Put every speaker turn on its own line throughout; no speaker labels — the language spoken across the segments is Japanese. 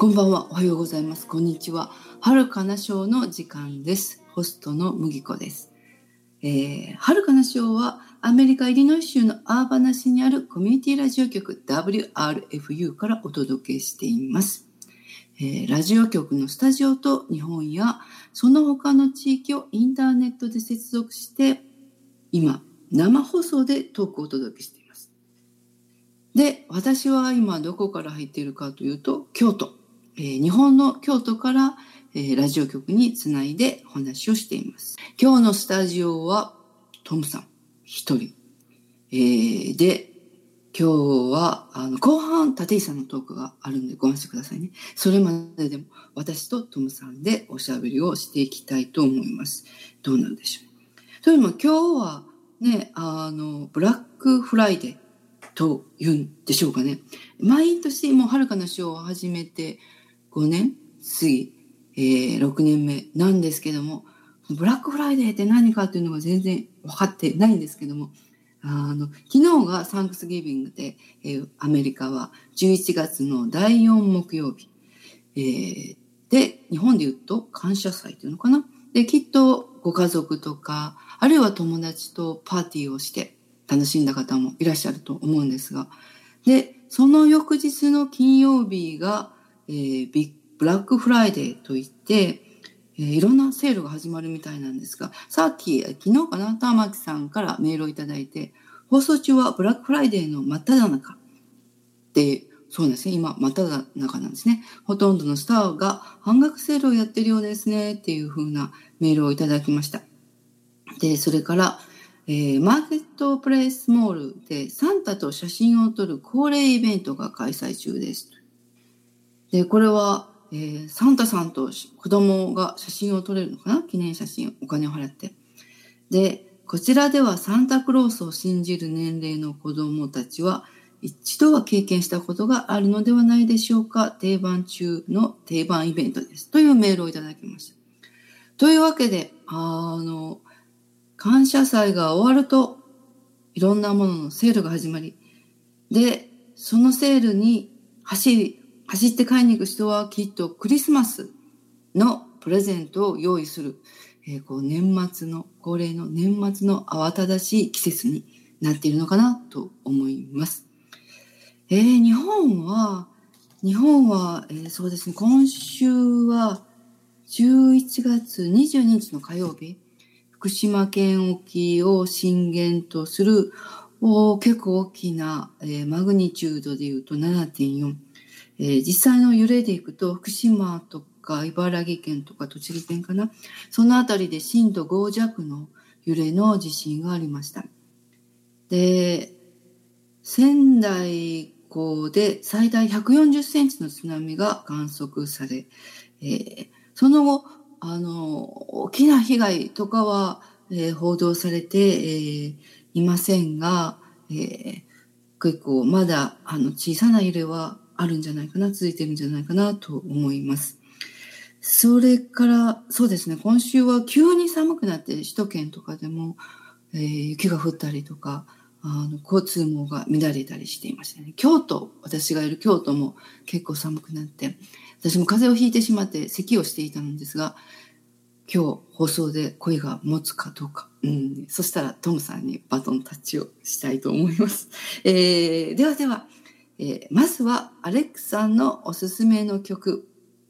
こんばんは、おはようございます。こんにちは。春かなショーの時間です。ホストの麦子です。春かなショーはアメリカイリノイ州のアーバナ市にあるコミュニティラジオ局 WRFU からお届けしています。ラジオ局のスタジオと日本やその他の地域をインターネットで接続して今生放送でトークをお届けしています。で、私は今どこから入っているかというと京都。日本の京都から、ラジオ局につないでお話をしています。今日のスタジオはトムさん一人、で今日は後半立石さんのトークがあるんでご安心くださいね。それまででも私とトムさんでおしゃべりをしていきたいと思います。どうなんでしょう。というのも今日はねブラックフライデーというんでしょうかね。毎年もう春かなショーを始めて5年過ぎ、6年目なんですけども、ブラックフライデーって何かっていうのが全然分かってないんですけども、昨日がサンクスギビングで、アメリカは11月の第4木曜日、で日本で言うと感謝祭っていうのかな。できっとご家族とかあるいは友達とパーティーをして楽しんだ方もいらっしゃると思うんですが、でその翌日の金曜日がブラックフライデーといって、いろんなセールが始まるみたいなんですが、昨日かな、玉木さんからメールをいただいて、放送中はブラックフライデーの真っ只中で、そうですね、今真っ只中なんですね。ほとんどのスターが半額セールをやってるようですねっていう風なメールをいただきました。でそれから、マーケットプレイスモールでサンタと写真を撮る恒例イベントが開催中です。でこれは、サンタさんと子供が写真を撮れるのかな、記念写真、お金を払って。でこちらではサンタクロースを信じる年齢の子供たちは一度は経験したことがあるのではないでしょうか。定番中の定番イベントですというメールをいただきました。というわけで感謝祭が終わるといろんなもののセールが始まり、でそのセールに走って買いに行く人はきっとクリスマスのプレゼントを用意する、年末の恒例の年末の慌ただしい季節になっているのかなと思います。日本は、そうですね、今週は11月22日の火曜日、福島県沖を震源とする結構大きな、マグニチュードでいうと 7.4、実際の揺れでいくと福島とか茨城県とか栃木県かな、そのあたりで震度5弱の揺れの地震がありました。で仙台港で最大140センチの津波が観測され、その後大きな被害とかは、報道されて、いませんが、結構まだ小さな揺れはあるんじゃないかな、続いてるんじゃないかなと思います。それからそうですね、今週は急に寒くなって首都圏とかでも、雪が降ったりとか交通網が乱れたりしていましたね。私がいる京都も結構寒くなって、私も風邪をひいてしまって咳をしていたのですが、今日放送で声が持つかどうか、そしたらトムさんにバトンタッチをしたいと思います。では、まずはアレックさんのおすすめの曲、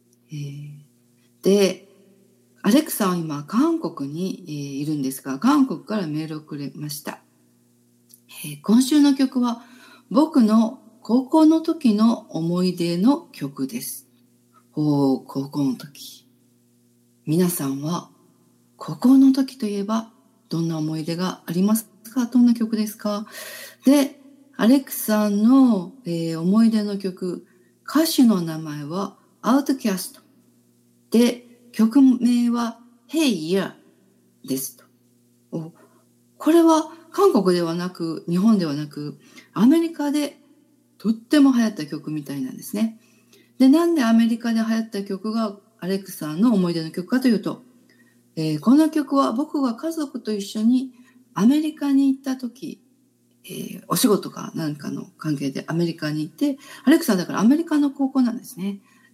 でアレックさんは今韓国に、いるんですが、韓国からメールをくれました。今週の曲は僕の高校の時の思い出の曲です。高校の時、皆さんは高校の時といえばどんな思い出がありますか？どんな曲ですか？でアレックさんの、思い出の曲、歌手の名前はアウトキャストで、曲名は Hey Yeah ですと。これは韓国ではなく日本ではなくアメリカでとっても流行った曲みたいなんですね。でなんでアメリカで流行った曲がアレックさんの思い出の曲かというと、この曲は僕が家族と一緒にアメリカに行った時、お仕事か何かの関係でアメリカに行って、アレックさんだからアメリカの高校なんですね。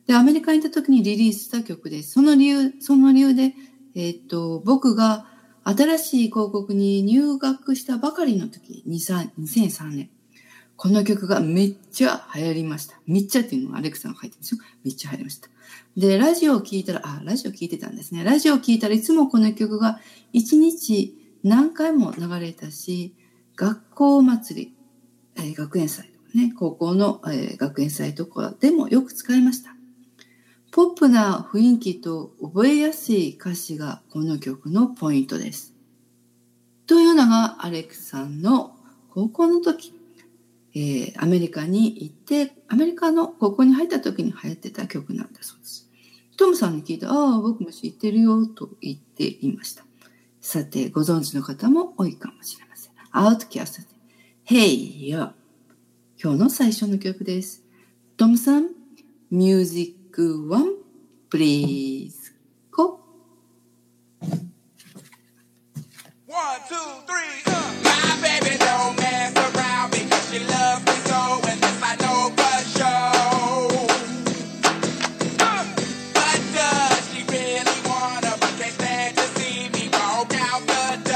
で、アメリカに行った時にリリースした曲です。その理由で、僕が新しい広告に入学したばかりの時、2003年。この曲がめっちゃ流行りました。めっちゃっていうのはアレクさんが書いてるんですよ。めっちゃ流行りました。で、ラジオを聞いたらいつもこの曲が1日何回も流れたし、学校祭り、学園祭とかね、高校の、学園祭とかでもよく使いました。ポップな雰囲気と覚えやすい歌詞がこの曲のポイントです。というのがアレクさんの高校の時、アメリカに行って、アメリカの高校に入った時に流行ってた曲なんだそうです。トムさんに聞いて、僕も知ってるよと言っていました。さて、ご存知の方も多いかもしれません。Outcast で Hey Yo。今日の最初の曲です。トムさん、Music One, please. Go.
1, 2, 3, My baby don't mess around because she loves me so, and this I know for sure. But does she really wanna, but can't stand to see me walk out the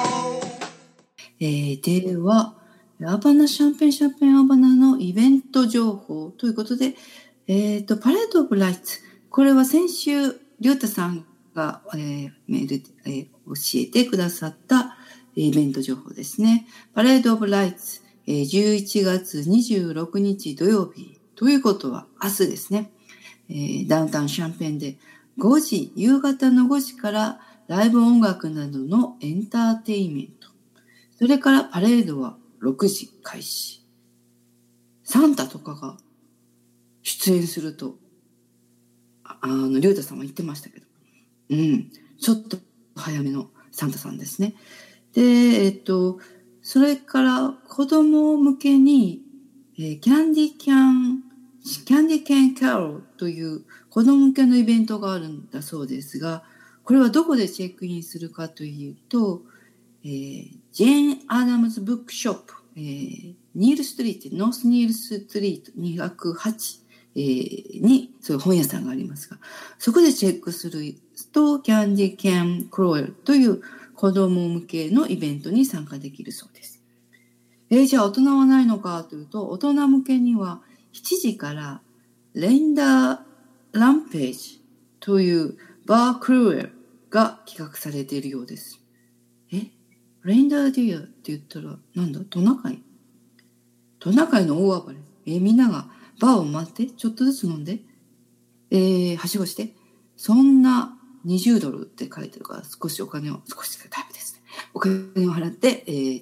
door.
では、アバナシャンペンアバナのイベント情報ということで、パレードオブライツ。これは先週、りょうたさんが、メールで、教えてくださったイベント情報ですね。パレードオブライツ、11月26日土曜日ということは明日ですね。ダウンタウンシャンペンで夕方の5時からライブ音楽などのエンターテイメント。それからパレードは6時開始。サンタとかが出演すると、りょうたさんは言ってましたけど。ちょっと早めのサンタさんですね。で、それから子供向けに、キャンディキャンキャロルという子供向けのイベントがあるんだそうですが、これはどこでチェックインするかというと、ジェーン・アダムズ・ブックショップ、ノースニールストリート208、にそういう本屋さんがありますが、そこでチェックするとキャンディキャンクロエルという子供向けのイベントに参加できるそうです。じゃあ大人はないのかというと、大人向けには7時からレンダー・ランページというバークルエルが企画されているようです。レンダーディアって言ったらなんだ？トナカイの大暴れ。みんながバーを待って、ちょっとずつ飲んで、はしごして、そんな$20って書いてるから、少しタイプですね。お金を払って、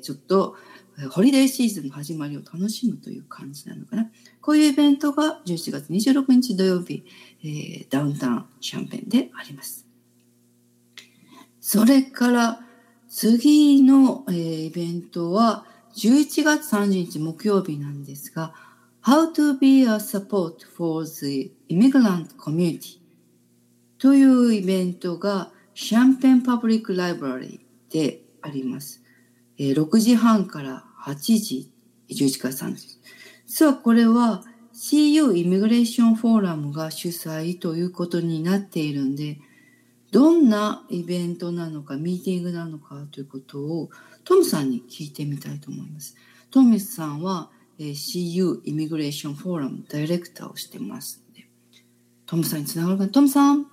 ちょっと、ホリデーシーズンの始まりを楽しむという感じなのかな。こういうイベントが11月26日土曜日、ダウンタウンシャンペンであります。それから、次の、イベントは11月30日木曜日なんですが、How to be a support for the immigrant community というイベントがシャンペンパブリックライブラリーであります。6時半から8時、11月30日。実はこれは CU イミグレーションフォーラムが主催ということになっているんで、どんなイベントなのか、ミーティングなのかということをトムさんに聞いてみたいと思います。トムさんはCU イミグレーションフォーラムダイレクターをしてますので、トムさんにつながるかな。トムさん。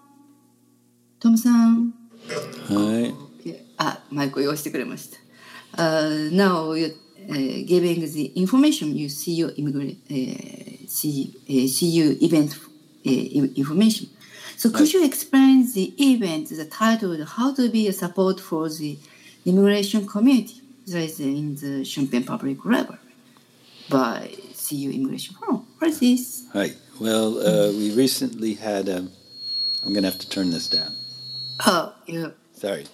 はい。
マイクを用意してくれました。Now you're giving the information you CU event information. So could you explain the event, the title, how to be a support for the immigration community that is in the Champaign Public Library by CU Immigration Forum? What is this?
Hi. Well, we recently had, I'm going to have to turn this down.
Yeah.
Sorry.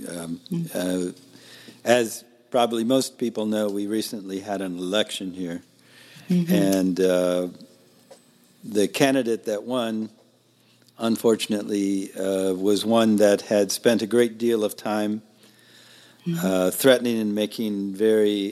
As probably most people know, we recently had an election here. And the candidate that won, unfortunately, was one that had spent a great deal of time threatening and making very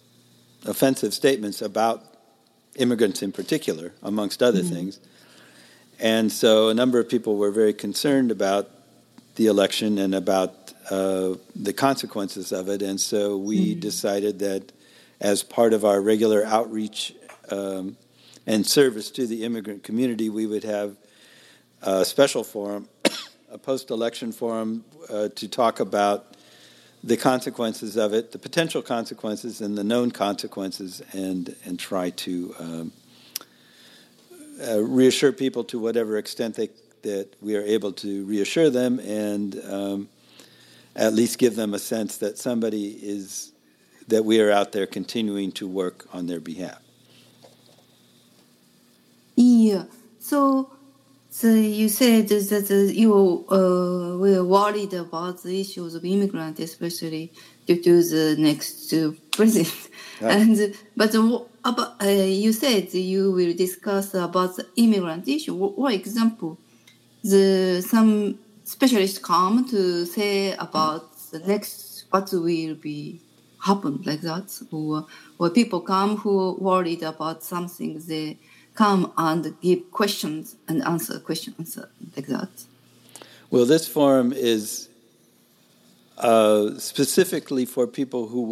offensive statements about immigrants in particular, amongst other things. And so a number of people were very concerned about the election and about the consequences of it. And so we decided that as part of our regular outreach and service to the immigrant community, we would have a special forum, a post-election forum, to talk about the consequences of it, the potential consequences and the known consequences, and try to reassure people to whatever extent that we are able to reassure them, and at least give them a sense that that we are out there continuing to work on their behalf.
Yeah. So you said that you were worried about the issues of immigrants, especially due to the next president.
Right.
But you said you will discuss about the immigrant issue. For example, some specialists come to say about the next what will be happen like that, or people come who are worried about something, they come and give questions and answer like that.
Well, this forum is specifically for people who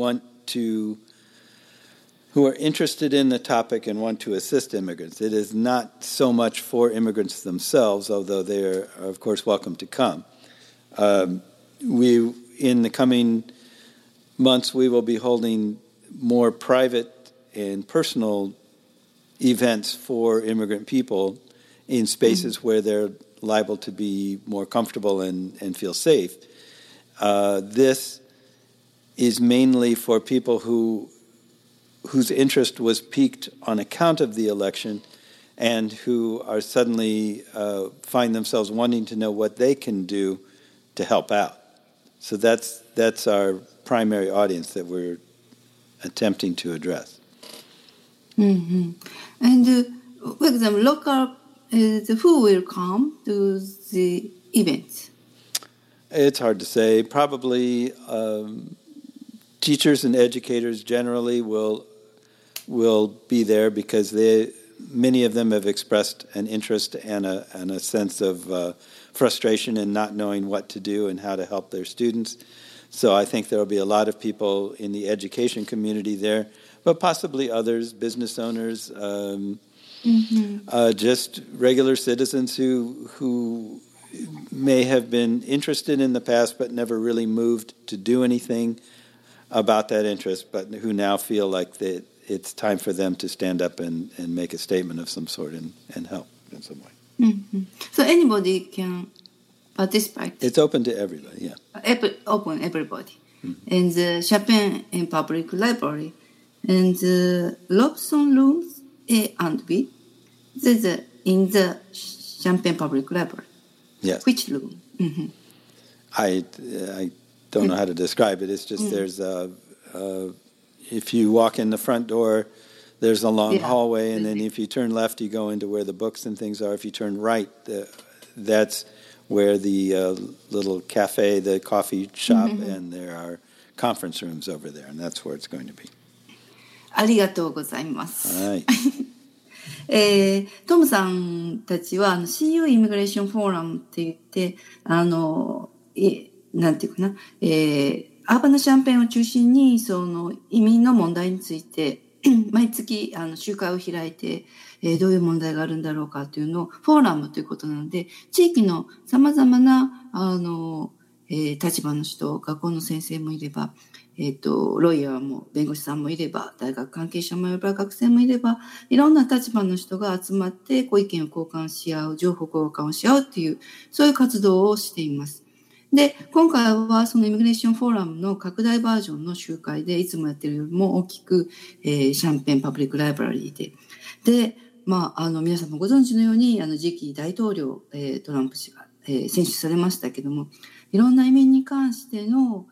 are interested in the topic and want to assist immigrants. It is not so much for immigrants themselves, although they are, of course, welcome to come. In the coming months, we will be holding more private and personal events for immigrant people in spaces where they're liable to be more comfortable and feel safe. This is mainly for people whose interest was piqued on account of the election and who are suddenly find themselves wanting to know what they can do to help out. So that's our primary audience that we're attempting to address.
Mm-hmm. And for example, local, who will come to the event?
It's hard to say. Probably teachers and educators generally will be there because many of them have expressed an interest and a sense of frustration in not knowing what to do and how to help their students. So I think there will be a lot of people in the education community there, but possibly others, business owners, just regular citizens who may have been interested in the past but never really moved to do anything about that interest, but who now feel like it's time for them to stand up and make a statement of some sort and help in some way.
Mm-hmm. So anybody can participate?
It's open to everybody, yeah.
Open everybody. Mm-hmm. And the Champaign Public Library and the Robson Rooms A and B, in the Champaign Public Library.
Yes.
Which room? Mm-hmm.
I don't know how to describe it. It's just there's if you walk in the front door, there's a long hallway, and then if you turn left, you go into where the books and things are. If you turn right, that's where the little cafe, the coffee shop, and there are conference rooms over there, and that's where it's going to be.
ありがとうございます。
はい。
トムさんたちはCU イミグレーションフォーラムって言ってなんていうかな、アーバナシャンペーンを中心にその移民の問題について毎月集会を開いて、どういう問題があるんだろうかというのをフォーラムということなので、地域の様々な立場の人、学校の先生もいれば、ロイヤーも弁護士さんもいれば、大学関係者もいれば、学生もいれば、いろんな立場の人が集まって意見を交換し合う、情報交換をし合うっていう、そういう活動をしています。で、今回はそのイミグレーションフォーラムの拡大バージョンの集会で、いつもやってるよりも大きく、シャンペーンパブリックライブラリーで、皆さんもご存知のように、次期大統領、トランプ氏が、選出されましたけども、いろんな移民に関しての、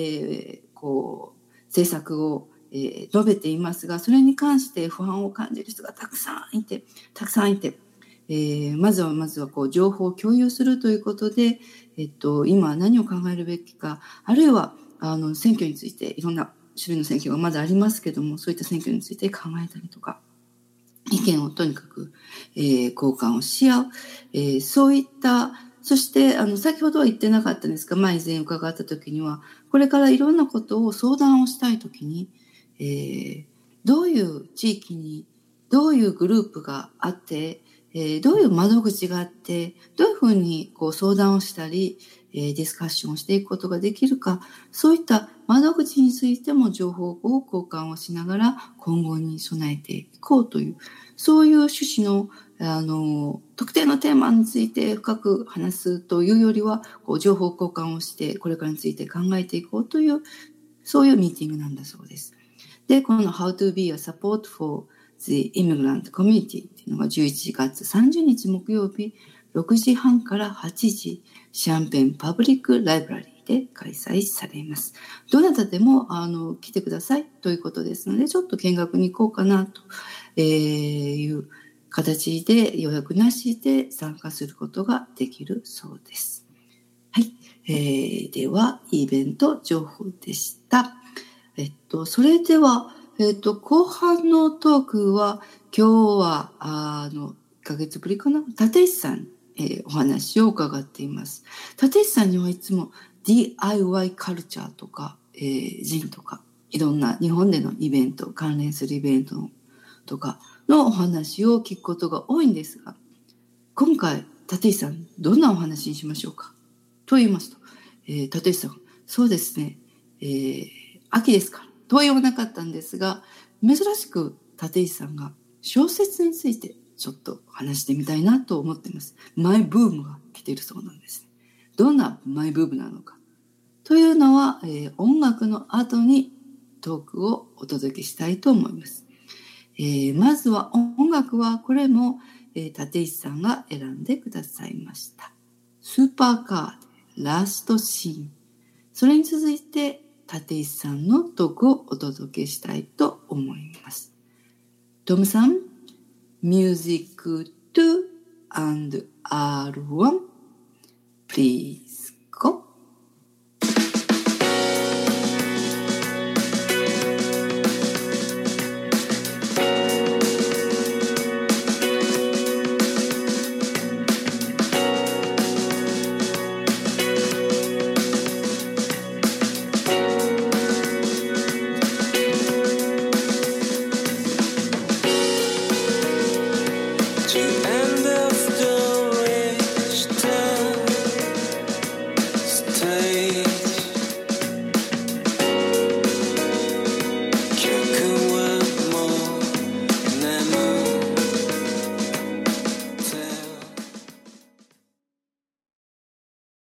政策を、述べていますが、それに関して不安を感じる人がたくさんいて、まずは情報を共有するということで、今何を考えるべきか、あるいは選挙についていろんな種類の選挙がまだありますけども、そういった選挙について考えたりとか、 意見をとにかく、交換をし合う、そういった、そして先ほどは言ってなかったんですが、以前伺った時には、これからいろんなことを相談をしたい時に、どういう地域にどういうグループがあって、どういう窓口があって、どういうふうに相談をしたり、ディスカッションをしていくことができるか、そういった窓口についても情報を交換をしながら今後に備えていこうという、そういう趣旨の特定のテーマについて深く話すというよりは、情報交換をしてこれからについて考えていこうという、そういうミーティングなんだそうです。で、この How to be a support for the immigrant community っていうのが11月30日木曜日6時半から8時、シャンペンパブリックライブラリーで開催されます。どなたでも来てくださいということですので、ちょっと見学に行こうかなという形で予約なしで参加することができるそうです。はい、ではイベント情報でした。それでは、後半のトークは今日は1ヶ月ぶりかな、立石さん、お話を伺っています。立石さんにはいつも DIY カルチャーとか、ジンとかいろんな日本でのイベント、関連するイベントとかのお話を聞くことが多いんですが、今回立石さんどんなお話にしましょうかと言いますと、立石さん、そうですね、秋ですからとは言わなかったんですが、珍しく立石さんが小説についてちょっと話してみたいなと思っています。マイブームが来ているそうなんです。どんなマイブームなのかというのは、音楽の後にトークをお届けしたいと思います。まずは音楽はこれも、立石さんが選んでくださいました。スーパーカーでラストシーン。それに続いて立石さんのトークをお届けしたいと思います。トムさん、Music 2 and R1 please。